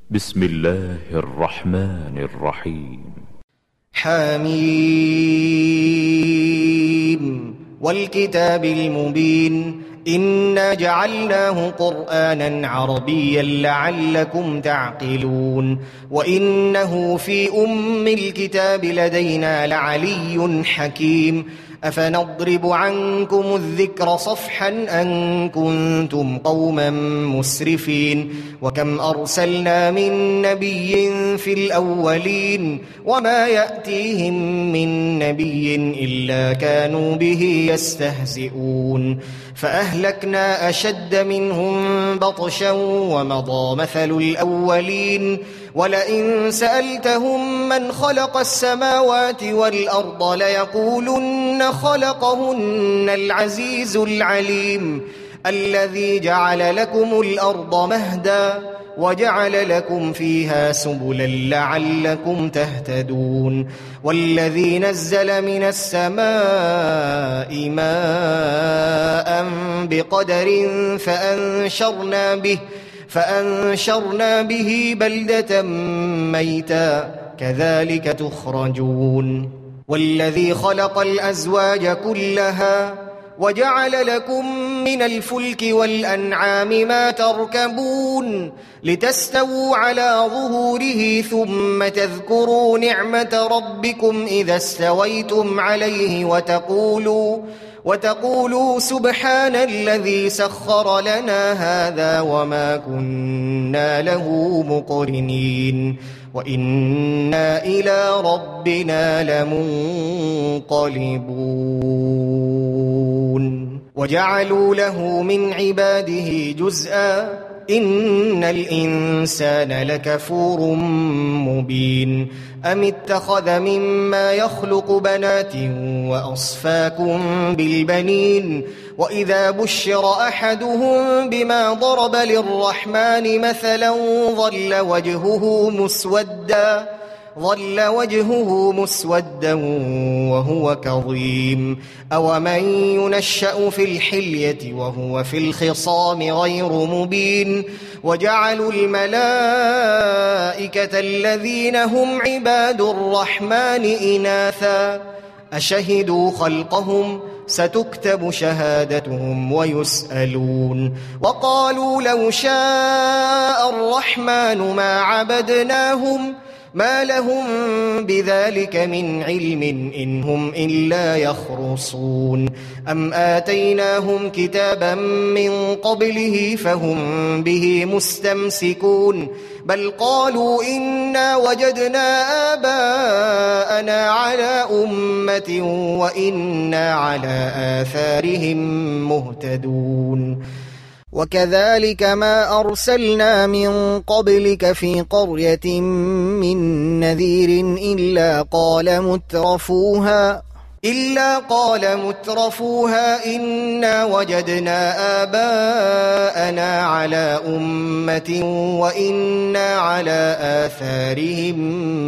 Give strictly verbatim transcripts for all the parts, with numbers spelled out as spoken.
بسم الله الرحمن الرحيم. حميم والكتاب المبين إنا جعلناه قرآنا عربيا لعلكم تعقلون وإنه في أم الكتاب لدينا لعلي حكيم أفنضرب عنكم الذكر صفحا أن كنتم قوما مسرفين وكم أرسلنا من نبي في الأولين وما يأتيهم من نبي إلا كانوا به يستهزئون فأهلكنا أشد منهم بطشا ومضى مثل الأولين ولئن سألتهم من خلق السماوات والأرض ليقولن خلقهن العزيز العليم الذي جعل لكم الأرض مهدا وجعل لكم فيها سبلا لعلكم تهتدون والذي نزل من السماء ماء بقدر فأنشرنا به فأنشرنا به بلدة ميتا كذلك تخرجون والذي خلق الأزواج كلها وجعل لكم من الفلك والأنعام ما تركبون لتستووا على ظهوره ثم تذكروا نعمة ربكم إذا استويتم عليه وتقولوا وتقولوا سبحان الذي سخر لنا هذا وما كنا له مقرنين وإنا إلى ربنا لمنقلبون وجعلوا له من عباده جزءا إن الإنسان لكفور مبين أم اتخذ مما يخلق بنات وأصفاكم بالبنين وإذا بشر أحدهم بما ضرب للرحمن مثلا ظل وجهه مسودا ظل وجهه مسودا وهو كظيم أومن ينشأ في الحلية وهو في الخصام غير مبين وجعلوا الملائكة الذين هم عباد الرحمن إناثا أشهدوا خلقهم ستكتب شهادتهم ويسألون وقالوا لو شاء الرحمن ما عبدناهم ما لهم بذلك من علم إن هم إلا يخرصون أم آتيناهم كتابا من قبله فهم به مستمسكون بل قالوا إنا وجدنا آباءنا على أمة وإنا على آثارهم مهتدون وكذلك ما أرسلنا من قبلك في قرية من نذير إلا قال مترفوها إلا قال مترفوها إنا وجدنا آباءنا على أمة وإنا على آثارهم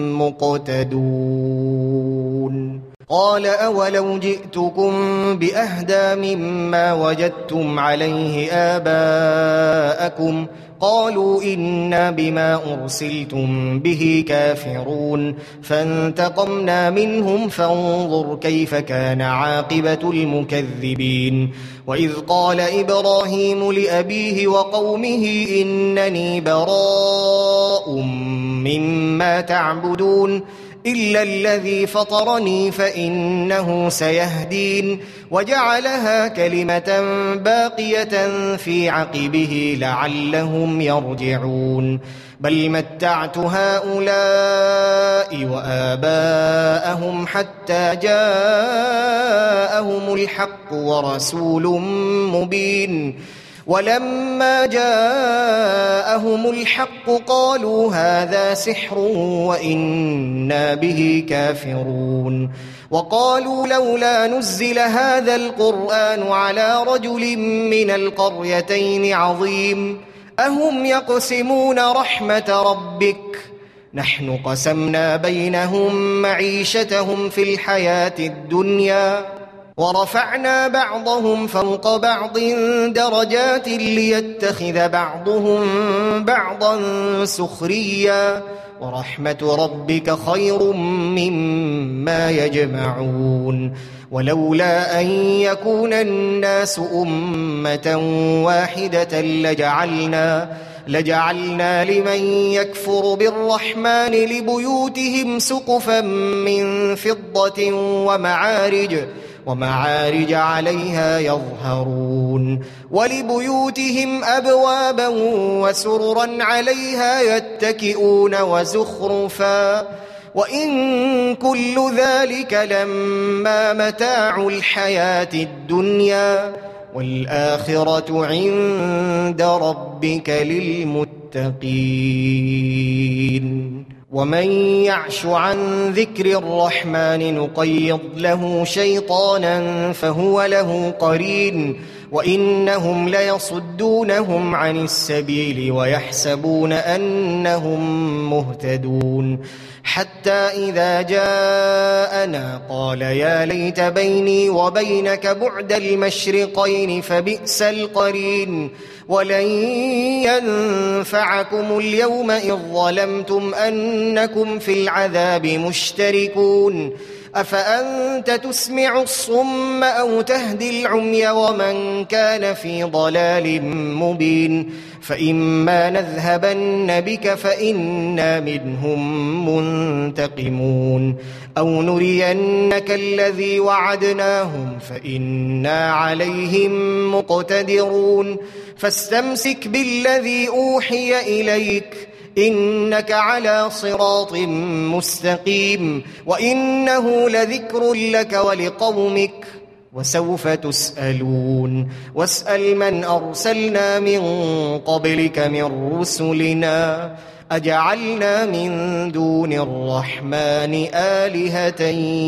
مقتدون قال أولو جئتكم بأهدى مما وجدتم عليه آباءكم قالوا إنا بما أرسلتم به كافرون فانتقمنا منهم فانظر كيف كان عاقبة المكذبين وإذ قال إبراهيم لأبيه وقومه إنني براء مما تعبدون إلا الذي فطرني فإنه سيهدين وجعلها كلمة باقية في عقبه لعلهم يرجعون بل متعت هؤلاء وآباءهم حتى جاءهم الحق ورسول مبين ولما جاءهم الحق قالوا هذا سحر وإنا به كافرون وقالوا لولا نزل هذا القرآن على رجل من القريتين عظيم أهم يقسمون رحمة ربك نحن قسمنا بينهم معيشتهم في الحياة الدنيا ورفعنا بعضهم فوق بعض درجات ليتخذ بعضهم بعضا سخريا ورحمة ربك خير مما يجمعون ولولا أن يكون الناس أمة واحدة لجعلنا لجعلنا لمن يكفر بالرحمن لبيوتهم سقفا من فضة ومعارج ومعارج عليها يظهرون ولبيوتهم أبوابا وسررا عليها يتكئون وزخرفا وإن كل ذلك لما متاع الحياة الدنيا والآخرة عند ربك للمتقين ومن يعش عن ذكر الرحمن نقيض له شيطانا فهو له قرين وإنهم ليصدونهم عن السبيل ويحسبون أنهم مهتدون حتى إذا جاءنا قال يا ليت بيني وبينك بعد المشرقين فبئس القرين ولن ينفعكم اليوم إذ ظلمتم أنكم في العذاب مشتركون أفأنت تسمع الصم أو تهدي العمي ومن كان في ضلال مبين فإما نذهبن بك فإنا منهم منتقمون أو نرينك الذي وعدناهم فإنا عليهم مقتدرون فاستمسك بالذي أوحي إليك إنك على صراط مستقيم وإنه لذكر لك ولقومك وسوف تسألون واسأل من أرسلنا من قبلك من رسلنا أجعلنا من دون الرحمن آلهة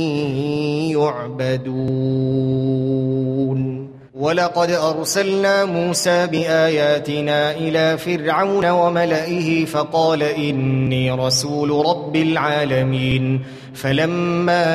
يعبدون ولقد أرسلنا موسى بآياتنا إلى فرعون وملئه فقال إني رسول رب العالمين فلما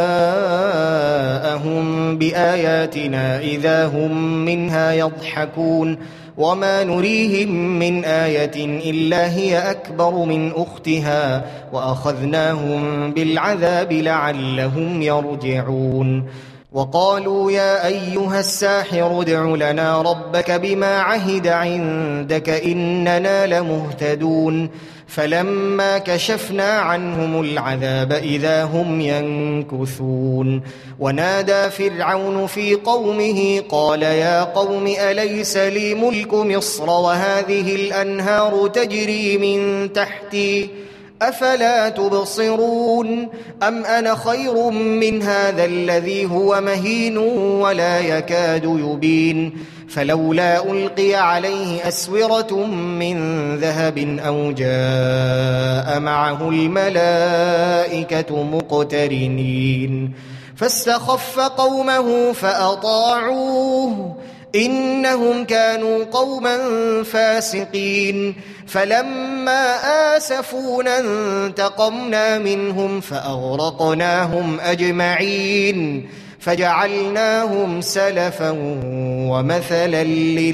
جاءهم بآياتنا إذا هم منها يضحكون وما نريهم من آية إلا هي أكبر من أختها وأخذناهم بالعذاب لعلهم يرجعون وقالوا يا أيها الساحر ادع لنا ربك بما عهد عندك إننا لمهتدون فلما كشفنا عنهم العذاب إذا هم ينكثون ونادى فرعون في قومه قال يا قوم أليس لي ملك مصر وهذه الأنهار تجري من تحتي أفلا تبصرون أم أنا خير من هذا الذي هو مهين ولا يكاد يبين فلولا ألقي عليه أسورة من ذهب أو جاء معه الملائكة مقترنين فاستخف قومه فأطاعوه إنهم كانوا قوما فاسقين فلما آسفونا انتقمنا منهم فأغرقناهم أجمعين فجعلناهم سلفا ومثلا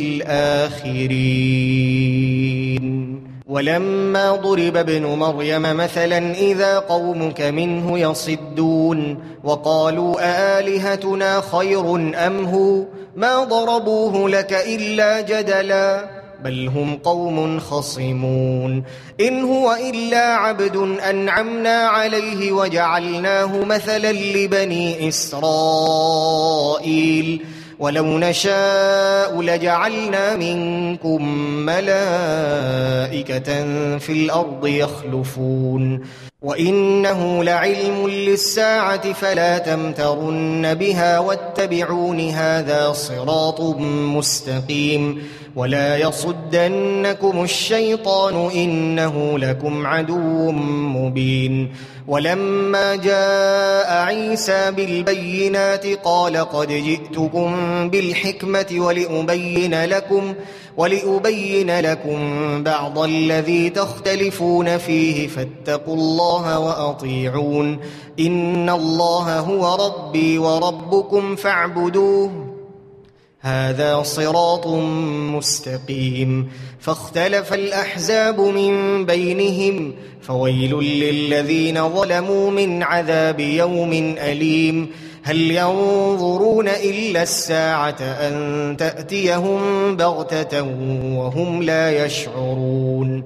للآخرين ولما ضرب ابن مريم مثلا إذا قومك منه يصدون وقالوا أآلهتنا خير أم هو ما ضربوه لك إلا جدلا بل هم قوم خصمون إن هو إلا عبد أنعمنا عليه وجعلناه مثلا لبني إسرائيل ولو نشاء لجعلنا منكم ملائكة في الأرض يخلفون وإنه لعلم للساعة فلا تمترن بها واتبعون هذا صراط مستقيم ولا يصدنكم الشيطان إنه لكم عدو مبين ولما جاء عيسى بالبينات قال قد جئتكم بالحكمة ولأبين لكم ولأبين لكم بعض الذي تختلفون فيه فاتقوا الله وأطيعون إن الله هو ربي وربكم فاعبدوه هذا صراط مستقيم فاختلف الأحزاب من بينهم فويل للذين ظلموا من عذاب يوم أليم هل ينظرون إلا الساعة أن تأتيهم بغتة وهم لا يشعرون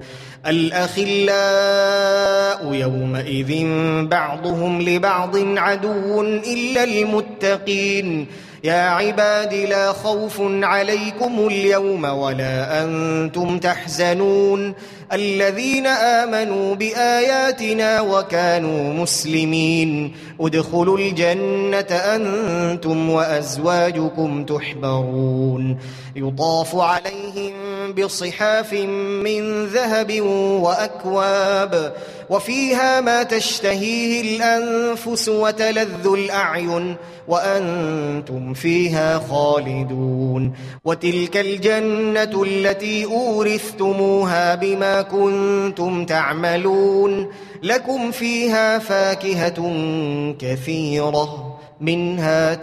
الأخلاء يومئذ بعضهم لبعض عدو إلا المتقين يا عباد لا خوف عليكم اليوم ولا أنتم تحزنون الذين آمنوا بآياتنا وكانوا مسلمين ادخلوا الجنة أنتم وأزواجكم تحبرون يطاف عليهم بصحاف من ذهب وأكواب وفيها ما تشتهيه الأنفس وتلذ الأعين وأنتم فيها خالدون وتلك الجنة التي أورثتموها بما كنتم تعملون لكم فيها فاكهة كثيرة منها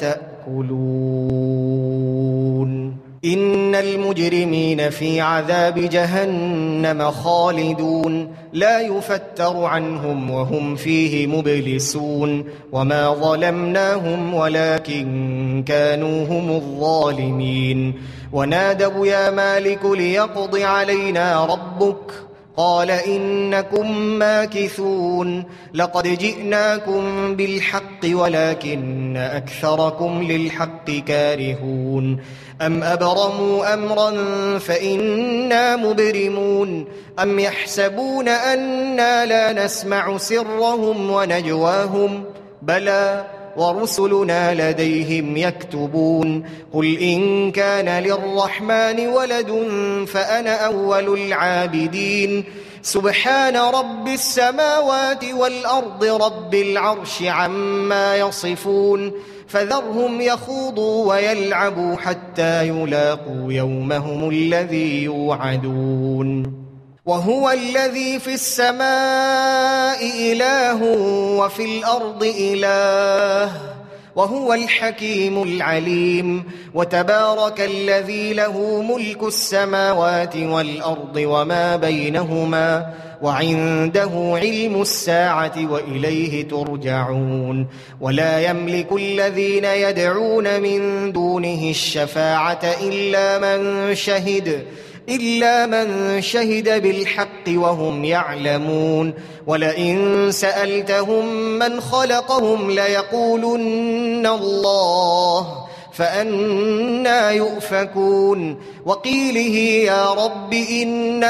تأكلون إن المجرمين في عذاب جهنم خالدون لا يفتر عنهم وهم فيه مبلسون وما ظلمناهم ولكن كانوا هم الظالمين ونادوا يا مالك ليقض علينا ربك قال إنكم ماكثون لقد جئناكم بالحق ولكن أكثركم للحق كارهون أم أبرموا أمرا فإنا مبرمون أم يحسبون أنا لا نسمع سرهم ونجواهم بلى ورسلنا لديهم يكتبون قل إن كان للرحمن ولد فأنا أول العابدين سبحان رب السماوات والأرض رب العرش عما يصفون فذرهم يخوضوا ويلعبوا حتى يلاقوا يومهم الذي يوعدون وهو الذي في السماء إله وفي الأرض إله وهو الحكيم العليم وتبارك الذي له ملك السماوات والأرض وما بينهما وعنده علم الساعة وإليه ترجعون ولا يملك الذين يدعون من دونه الشفاعة إلا من شهد إلا من شهد بالحق وهم يعلمون ولئن سألتهم من خلقهم ليقولن الله فأنى يؤفكون وقيله يا رب إن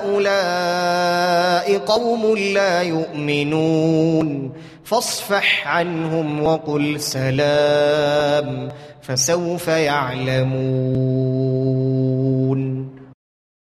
هؤلاء قوم لا يؤمنون فاصفح عنهم وقل سلام فسوف يعلمون